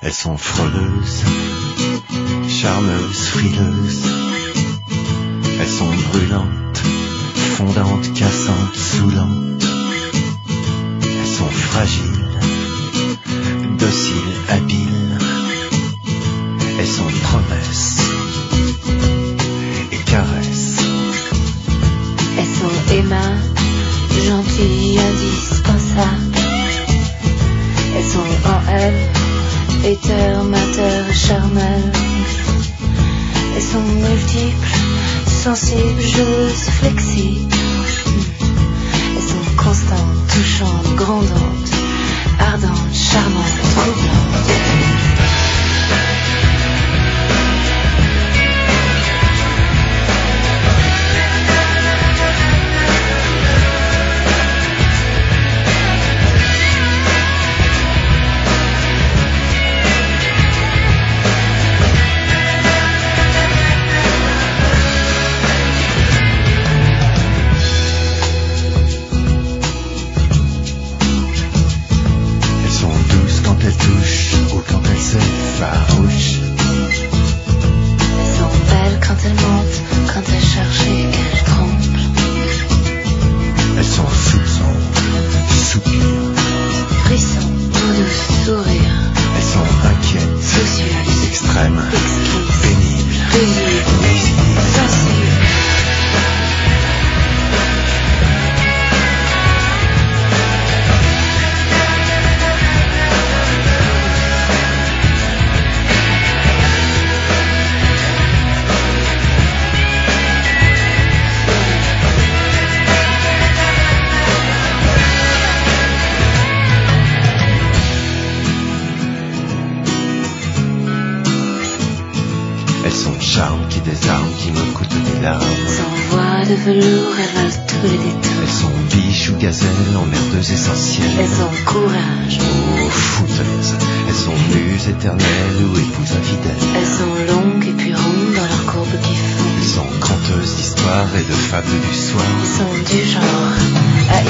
Elles sont frôleuses, charmeuses, frileuses. Elles sont brûlantes, fondantes, cassantes, saoulantes. Elles sont fragiles, dociles, habiles. Elles sont promesses et caresses. Elles sont aimables, gentilles, indispensables. Elles sont en elles, éthers, mateurs, charnelles. Elles sont multiples, sensibles, joueuses, flexibles. Elles sont constantes, touchantes, grondantes, ardentes, charmantes, troublantes. Velours, elles valent tous les détours. Elles sont biches ou gazelles, emmerdeuses essentielles. Elles ont courage, oh fouteuses. Elles sont muses éternelles ou épouses infidèles. Elles sont longues et puis rondes dans leurs courbes qui font. Elles sont canteuses d'histoire et de fables du soir. Elles sont du genre à